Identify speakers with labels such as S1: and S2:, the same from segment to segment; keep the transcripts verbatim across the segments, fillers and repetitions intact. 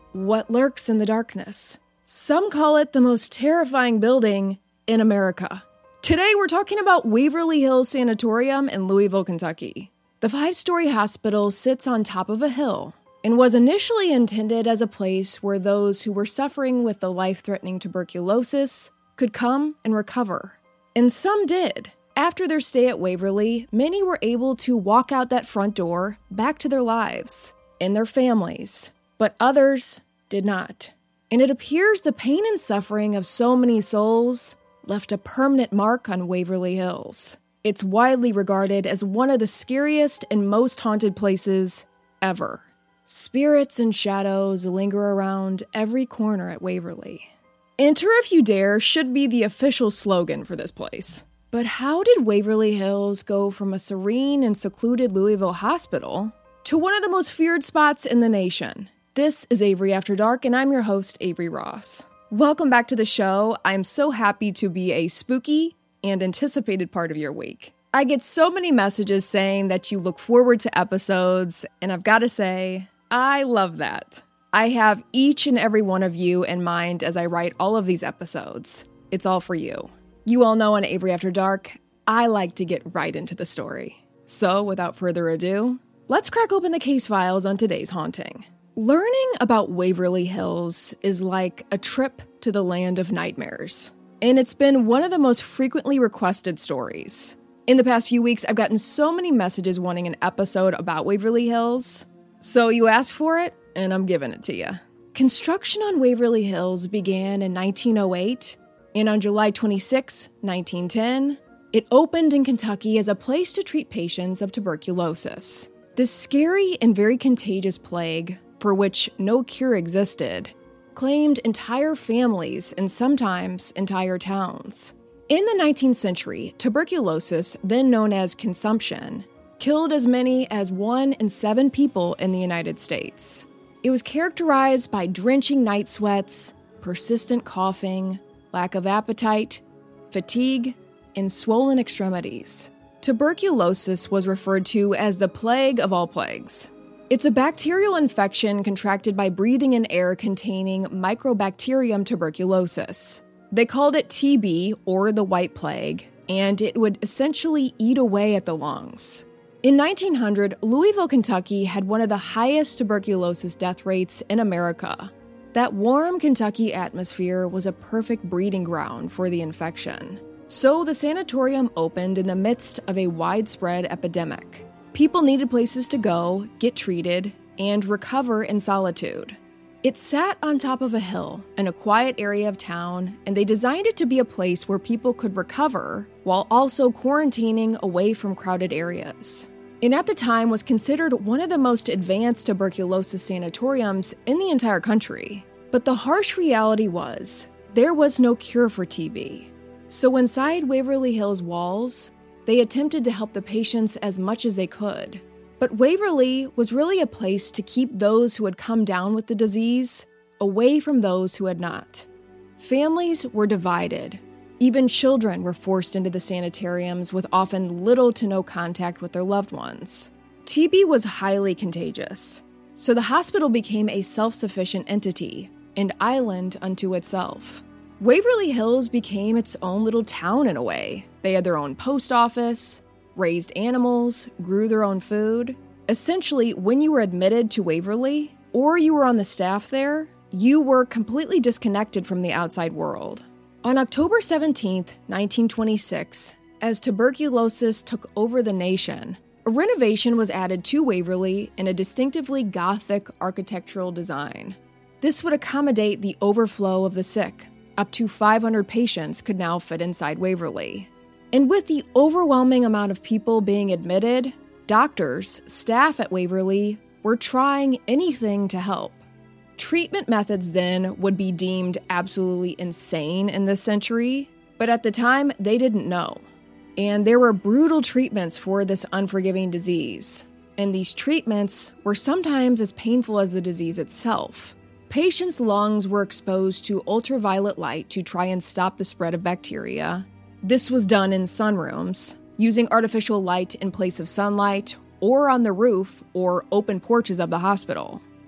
S1: What lurks in the darkness? Some call it the most terrifying building in America. Today we're talking about Waverly Hills Sanatorium in Louisville, Kentucky. The five-story hospital sits on top of a hill and was initially intended as a place where those who were suffering with the life-threatening tuberculosis could come and recover. And some did. After their stay at Waverly, many were able to walk out that front door back to their lives and their families. But others did not. And it appears the pain and suffering of so many souls left a permanent mark on Waverly Hills. It's widely regarded as one of the scariest and most haunted places ever. Spirits and shadows linger around every corner at Waverly. Enter if you dare should be the official slogan for this place. But how did Waverly Hills go from a serene and secluded Louisville hospital to one of the most feared spots in the nation? This is Avery After Dark, and I'm your host, Avery Ross. Welcome back to the show. I'm so happy to be a spooky and anticipated part of your week. I get so many messages saying that you look forward to episodes, and I've got to say, I love that. I have each and every one of you in mind as I write all of these episodes. It's all for you. You all know on Avery After Dark, I like to get right into the story. So, without further ado, let's crack open the case files on today's haunting. Learning about Waverly Hills is like a trip to the land of nightmares, and it's been one of the most frequently requested stories. In the past few weeks, I've gotten so many messages wanting an episode about Waverly Hills, so you asked for it, and I'm giving it to you. Construction on Waverly Hills began in nineteen oh eight, and on July twenty-sixth, nineteen ten, it opened in Kentucky as a place to treat patients of tuberculosis. This scary and very contagious plague, for which no cure existed, claimed entire families and sometimes entire towns. In the nineteenth century, tuberculosis, then known as consumption, killed as many as one in seven people in the United States. It was characterized by drenching night sweats, persistent coughing, lack of appetite, fatigue, and swollen extremities. Tuberculosis was referred to as the plague of all plagues. It's a bacterial infection contracted by breathing in air containing Mycobacterium tuberculosis. They called it T B, or the White Plague, and it would essentially eat away at the lungs. In nineteen hundred, Louisville, Kentucky had one of the highest tuberculosis death rates in America. That warm Kentucky atmosphere was a perfect breeding ground for the infection. So the sanatorium opened in the midst of a widespread epidemic. People needed places to go, get treated, and recover in solitude. It sat on top of a hill in a quiet area of town, and they designed it to be a place where people could recover while also quarantining away from crowded areas. And at the time was considered one of the most advanced tuberculosis sanatoriums in the entire country. But the harsh reality was, there was no cure for T B. So inside Waverly Hills walls, they attempted to help the patients as much as they could. But Waverly was really a place to keep those who had come down with the disease away from those who had not. Families were divided. Even children were forced into the sanitariums with often little to no contact with their loved ones. T B was highly contagious, so the hospital became a self-sufficient entity, an island unto itself. Waverly Hills became its own little town in a way. They had their own post office, raised animals, grew their own food. Essentially, when you were admitted to Waverly, or you were on the staff there, you were completely disconnected from the outside world. On October seventeenth, nineteen twenty-six, as tuberculosis took over the nation, a renovation was added to Waverly in a distinctively Gothic architectural design. This would accommodate the overflow of the sick. Up to five hundred patients could now fit inside Waverly. And with the overwhelming amount of people being admitted, doctors, staff at Waverly were trying anything to help. Treatment methods then would be deemed absolutely insane in this century, but at the time, they didn't know. And there were brutal treatments for this unforgiving disease, and these treatments were sometimes as painful as the disease itself. Patients' lungs were exposed to ultraviolet light to try and stop the spread of bacteria. This was done in sunrooms, using artificial light in place of sunlight, or on the roof or open porches of the hospital.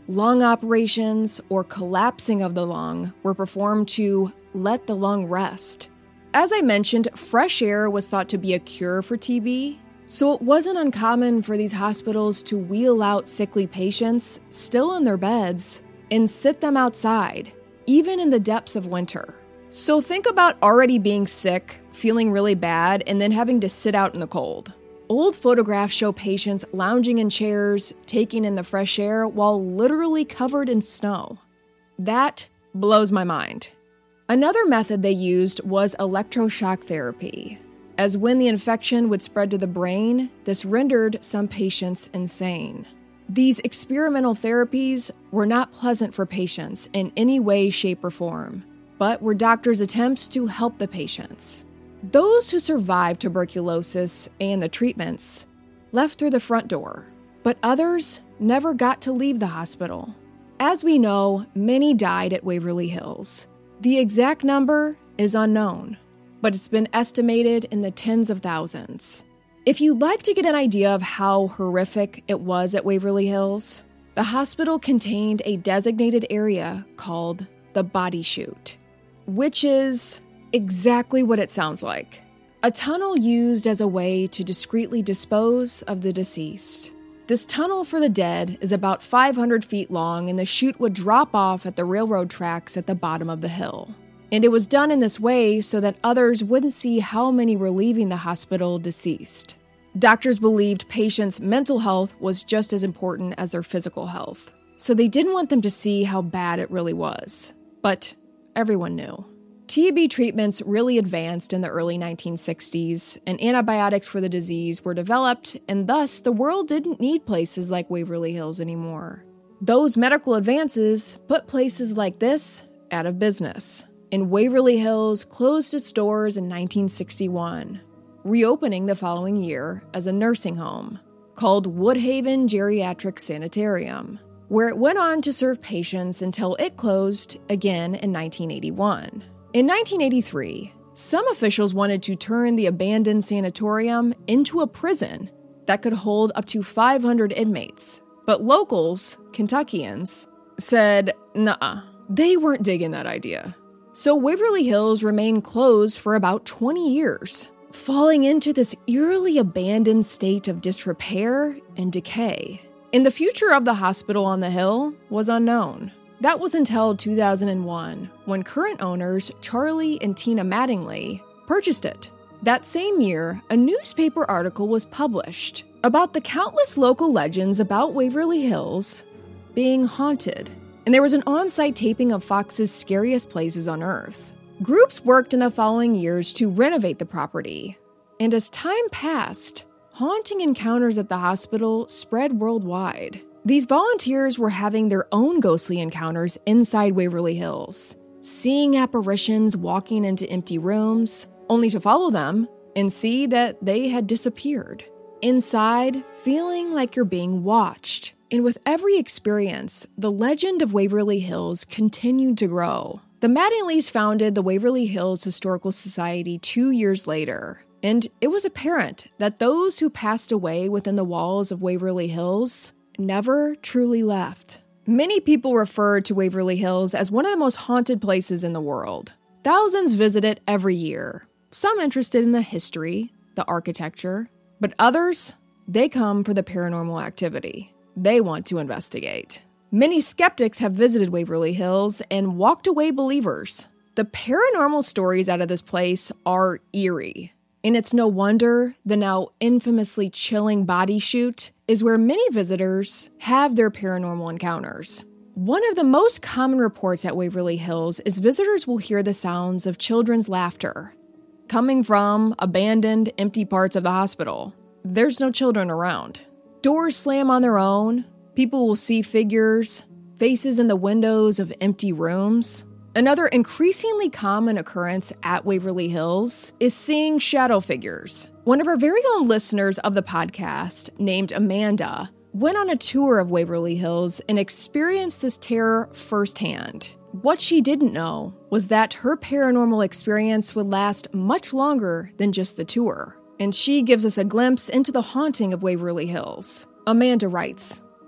S1: Lung operations or collapsing of the lung were performed to let the lung rest. As I mentioned, fresh air was thought to be a cure for T B, so it wasn't uncommon for these hospitals to wheel out sickly patients still in their beds and sit them outside, even in the depths of winter. So think about already being sick, feeling really bad, and then having to sit out in the cold. Old photographs show patients lounging in chairs, taking in the fresh air while literally covered in snow. That blows my mind. Another method they used was electroshock therapy, as when the infection would spread to the brain, this rendered some patients insane. These experimental therapies were not pleasant for patients in any way, shape, or form, but were doctors' attempts to help the patients. Those who survived tuberculosis and the treatments left through the front door, but others never got to leave the hospital. As we know, many died at Waverly Hills. The exact number is unknown, but it's been estimated in the tens of thousands. If you'd like to get an idea of how horrific it was at Waverly Hills, the hospital contained a designated area called the body chute, which is exactly what it sounds like. A tunnel used as a way to discreetly dispose of the deceased. This tunnel for the dead is about five hundred feet long, and the chute would drop off at the railroad tracks at the bottom of the hill. And it was done in this way so that others wouldn't see how many were leaving the hospital deceased. Doctors believed patients' mental health was just as important as their physical health, so they didn't want them to see how bad it really was. But everyone knew. T B treatments really advanced in the early nineteen sixties, and antibiotics for the disease were developed, and thus the world didn't need places like Waverly Hills anymore. Those medical advances put places like this out of business, and Waverly Hills closed its doors in nineteen sixty-one, reopening the following year as a nursing home called Woodhaven Geriatric Sanitarium, where it went on to serve patients until it closed again in nineteen eighty-one. In nineteen eighty-three, some officials wanted to turn the abandoned sanatorium into a prison that could hold up to five hundred inmates, but locals, Kentuckians, said nah, they weren't digging that idea. So Waverly Hills remained closed for about twenty years, falling into this eerily abandoned state of disrepair and decay. And the future of the hospital on the hill was unknown. That was until two thousand one, when current owners Charlie and Tina Mattingly purchased it. That same year, a newspaper article was published about the countless local legends about Waverly Hills being haunted, and there was an on-site taping of Fox's Scariest Places on Earth. Groups worked in the following years to renovate the property, and as time passed, haunting encounters at the hospital spread worldwide. These volunteers were having their own ghostly encounters inside Waverly Hills, seeing apparitions walking into empty rooms, only to follow them and see that they had disappeared. Inside, feeling like you're being watched. And with every experience, the legend of Waverly Hills continued to grow. The Mattingleys founded the Waverly Hills Historical Society two years later, and it was apparent that those who passed away within the walls of Waverly Hills never truly left. Many people refer to Waverly Hills as one of the most haunted places in the world. Thousands visit it every year, some interested in the history, the architecture, but others, they come for the paranormal activity. They want to investigate. Many skeptics have visited Waverly Hills and walked away believers. The paranormal stories out of this place are eerie. And it's no wonder the now infamously chilling body chute is where many visitors have their paranormal encounters. One of the most common reports at Waverly Hills is visitors will hear the sounds of children's laughter coming from abandoned, empty parts of the hospital. There's no children around. Doors slam on their own. People will see figures, faces in the windows of empty rooms. Another increasingly common occurrence at Waverly Hills is seeing shadow figures. One of our very own listeners of the podcast, named Amanda, went on a tour of Waverly Hills and experienced this terror firsthand. What she didn't know was that her paranormal experience would last much longer than just the tour. And she gives us a glimpse into the haunting of Waverly Hills. Amanda writes,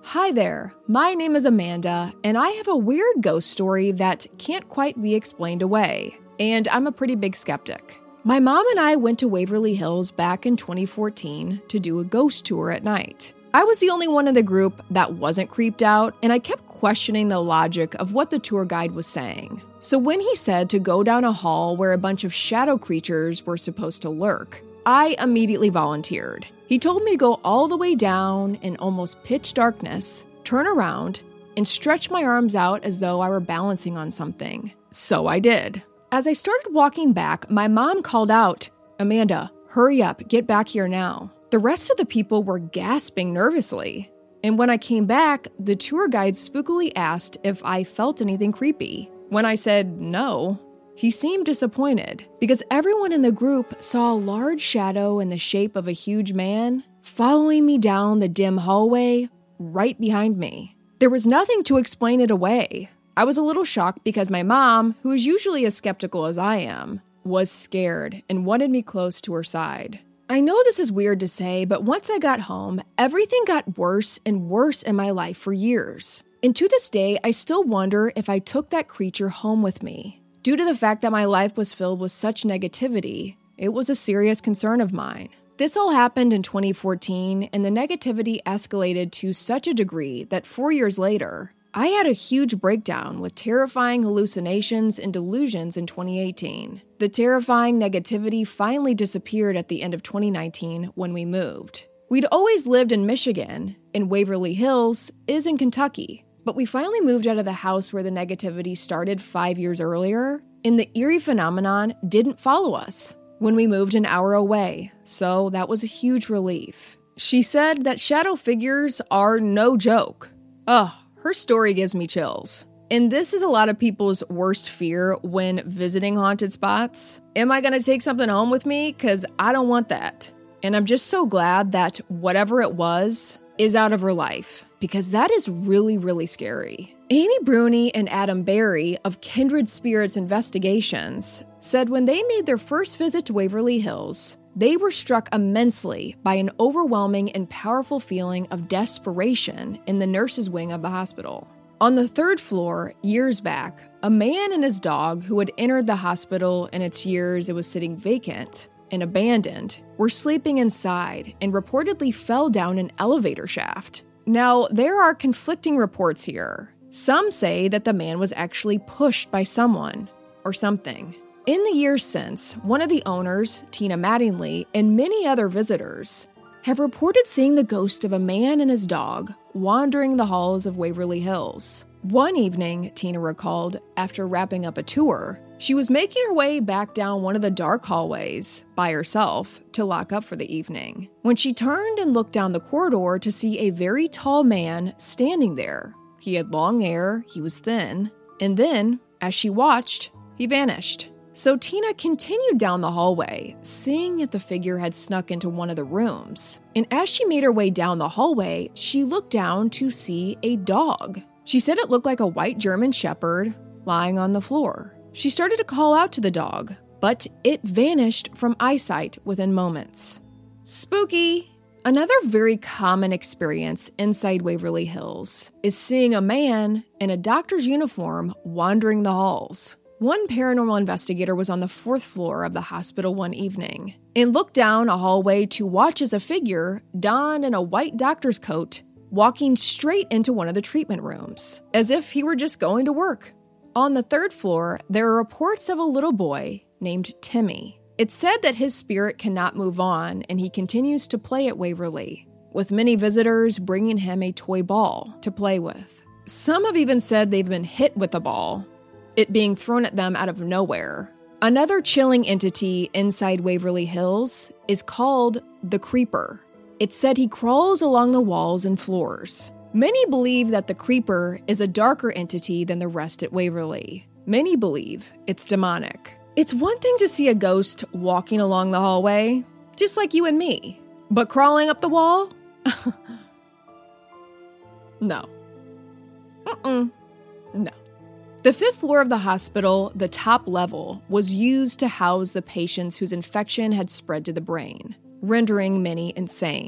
S1: Hi there, my name is Amanda, and I have a weird ghost story that can't quite be explained away, and I'm a pretty big skeptic. My mom and I went to Waverly Hills back in twenty fourteen to do a ghost tour at night. I was the only one in the group that wasn't creeped out, and I kept questioning the logic of what the tour guide was saying. So when he said to go down a hall where a bunch of shadow creatures were supposed to lurk, I immediately volunteered. He told me to go all the way down in almost pitch darkness, turn around, and stretch my arms out as though I were balancing on something. So I did. As I started walking back, my mom called out, "Amanda, hurry up, get back here now." The rest of the people were gasping nervously. And when I came back, the tour guide spookily asked if I felt anything creepy. When I said no, he seemed disappointed because everyone in the group saw a large shadow in the shape of a huge man following me down the dim hallway right behind me. There was nothing to explain it away. I was a little shocked because my mom, who is usually as skeptical as I am, was scared and wanted me close to her side. I know this is weird to say, but once I got home, everything got worse and worse in my life for years. And to this day, I still wonder if I took that creature home with me. Due to the fact that my life was filled with such negativity, it was a serious concern of mine. This all happened in twenty fourteen, and the negativity escalated to such a degree that four years later, I had a huge breakdown with terrifying hallucinations and delusions in twenty eighteen. The terrifying negativity finally disappeared at the end of twenty nineteen when we moved. We'd always lived in Michigan, and Waverly Hills is in Kentucky. But we finally moved out of the house where the negativity started five years earlier, and the eerie phenomenon didn't follow us when we moved an hour away, so that was a huge relief. She said that shadow figures are no joke. Ugh, her story gives me chills. And this is a lot of people's worst fear when visiting haunted spots. Am I gonna take something home with me? Because I don't want that. And I'm just so glad that whatever it was is out of her life, because that is really, really scary. Amy Bruni and Adam Berry of Kindred Spirits Investigations said when they made their first visit to Waverly Hills, they were struck immensely by an overwhelming and powerful feeling of desperation in the nurses' wing of the hospital. On the third floor, years back, a man and his dog who had entered the hospital in its years it was sitting vacant and abandoned were sleeping inside and reportedly fell down an elevator shaft. Now, there are conflicting reports here. Some say that the man was actually pushed by someone or something. In the years since, one of the owners, Tina Mattingly, and many other visitors have reported seeing the ghost of a man and his dog wandering the halls of Waverly Hills. One evening, Tina recalled, after wrapping up a tour, she was making her way back down one of the dark hallways by herself to lock up for the evening, when she turned and looked down the corridor to see a very tall man standing there. He had long hair, he was thin, and then, as she watched, he vanished. So Tina continued down the hallway, seeing if the figure had snuck into one of the rooms. And as she made her way down the hallway, she looked down to see a dog. She said it looked like a white German shepherd lying on the floor. She started to call out to the dog, but it vanished from eyesight within moments. Spooky! Another very common experience inside Waverly Hills is seeing a man in a doctor's uniform wandering the halls. One paranormal investigator was on the fourth floor of the hospital one evening and looked down a hallway to watch as a figure, donned in a white doctor's coat, walking straight into one of the treatment rooms, as if he were just going to work. On the third floor, there are reports of a little boy named Timmy. It's said that his spirit cannot move on and he continues to play at Waverly, with many visitors bringing him a toy ball to play with. Some have even said they've been hit with the ball, it being thrown at them out of nowhere. Another chilling entity inside Waverly Hills is called the Creeper. It's said he crawls along the walls and floors. Many believe that the Creeper is a darker entity than the rest at Waverly. Many believe it's demonic. It's one thing to see a ghost walking along the hallway, just like you and me. But crawling up the wall? No. Mm-mm. No. The fifth floor of the hospital, the top level, was used to house the patients whose infection had spread to the brain, rendering many insane.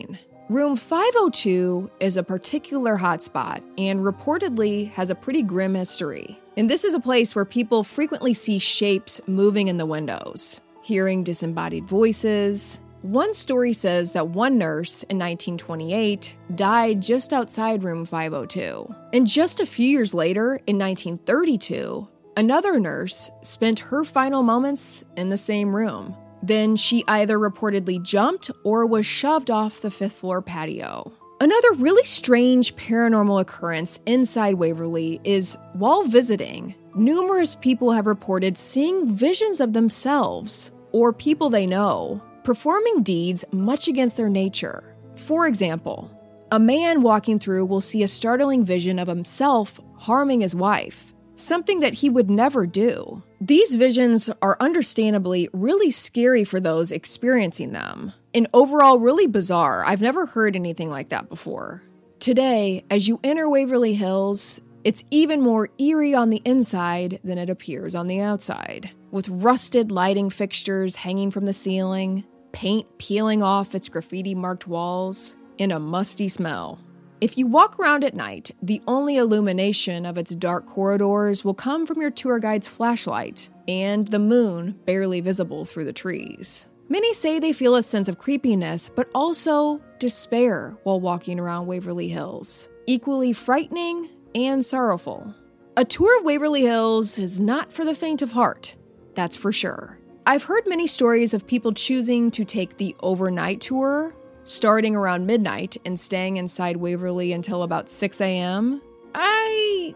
S1: Room five oh two is a particular hotspot and reportedly has a pretty grim history. And this is a place where people frequently see shapes moving in the windows, hearing disembodied voices. One story says that one nurse in nineteen twenty-eight died just outside room five oh two. And just a few years later, in nineteen thirty-two, another nurse spent her final moments in the same room. Then she either reportedly jumped or was shoved off the fifth floor patio. Another really strange paranormal occurrence inside Waverly is, while visiting, numerous people have reported seeing visions of themselves, or people they know, performing deeds much against their nature. For example, a man walking through will see a startling vision of himself harming his wife, something that he would never do. These visions are understandably really scary for those experiencing them, and overall really bizarre. I've never heard anything like that before. Today, as you enter Waverly Hills, it's even more eerie on the inside than it appears on the outside, with rusted lighting fixtures hanging from the ceiling, paint peeling off its graffiti-marked walls, and a musty smell. If you walk around at night, the only illumination of its dark corridors will come from your tour guide's flashlight and the moon barely visible through the trees. Many say they feel a sense of creepiness, but also despair while walking around Waverly Hills, equally frightening and sorrowful. A tour of Waverly Hills is not for the faint of heart, that's for sure. I've heard many stories of people choosing to take the overnight tour, starting around midnight and staying inside Waverly until about six a.m. I...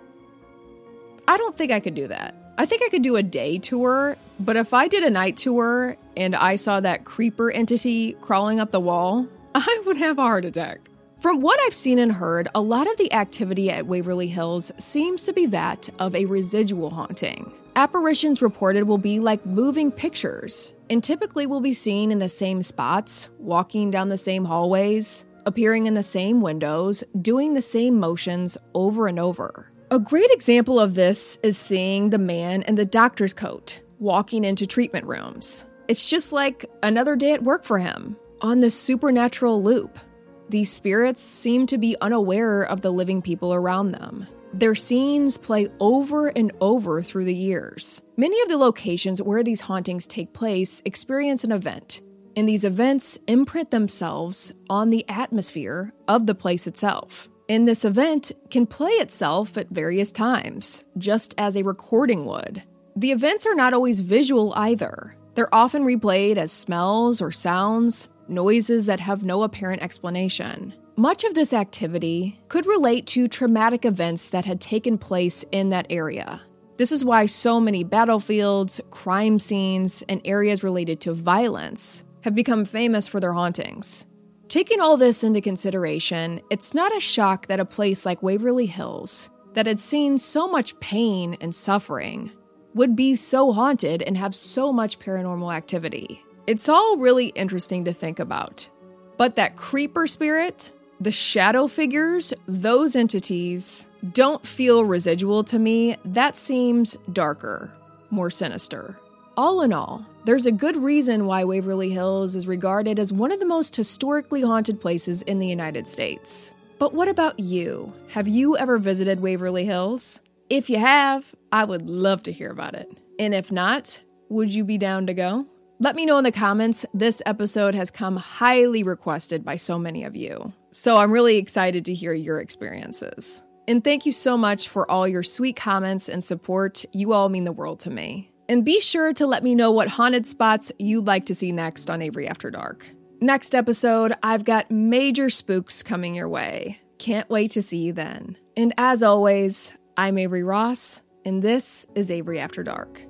S1: I don't think I could do that. I think I could do a day tour, but if I did a night tour and I saw that creeper entity crawling up the wall, I would have a heart attack. From what I've seen and heard, a lot of the activity at Waverly Hills seems to be that of a residual haunting. Apparitions reported will be like moving pictures, and typically will be seen in the same spots, walking down the same hallways, appearing in the same windows, doing the same motions over and over. A great example of this is seeing the man in the doctor's coat, walking into treatment rooms. It's just like another day at work for him, on this supernatural loop. These spirits seem to be unaware of the living people around them. Their scenes play over and over through the years. Many of the locations where these hauntings take place experience an event, and these events imprint themselves on the atmosphere of the place itself. And this event can play itself at various times, just as a recording would. The events are not always visual either. They're often replayed as smells or sounds, noises that have no apparent explanation. Much of this activity could relate to traumatic events that had taken place in that area. This is why so many battlefields, crime scenes, and areas related to violence have become famous for their hauntings. Taking all this into consideration, it's not a shock that a place like Waverly Hills, that had seen so much pain and suffering, would be so haunted and have so much paranormal activity. It's all really interesting to think about. But that creeper spirit, the shadow figures, those entities don't feel residual to me. That seems darker, more sinister. All in all, there's a good reason why Waverly Hills is regarded as one of the most historically haunted places in the United States. But what about you? Have you ever visited Waverly Hills? If you have, I would love to hear about it. And if not, would you be down to go? Let me know in the comments. This episode has come highly requested by so many of you. So I'm really excited to hear your experiences. And thank you so much for all your sweet comments and support. You all mean the world to me. And be sure to let me know what haunted spots you'd like to see next on Avery After Dark. Next episode, I've got major spooks coming your way. Can't wait to see you then. And as always, I'm Avery Ross, and this is Avery After Dark.